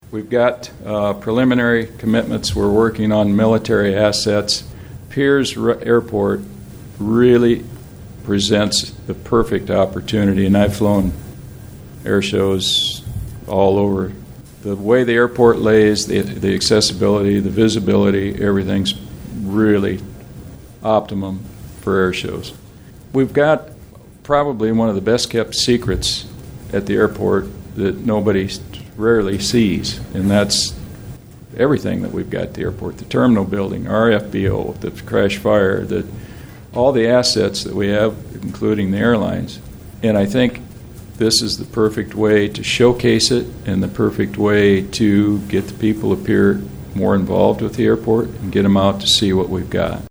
We've got preliminary commitments. We're working on military assets. Pierce Airport really presents the perfect opportunity, and I've flown air shows all over. The way the airport lays, the accessibility, the visibility, everything's really optimum for air shows. We've got probably one of the best kept secrets at the airport that nobody rarely sees, and that's everything that we've got at the airport, the terminal building, RFBO, the crash fire, all the assets that we have, including the airlines. And I think this is the perfect way to showcase it and the perfect way to get the people up here more involved with the airport and get them out to see what we've got.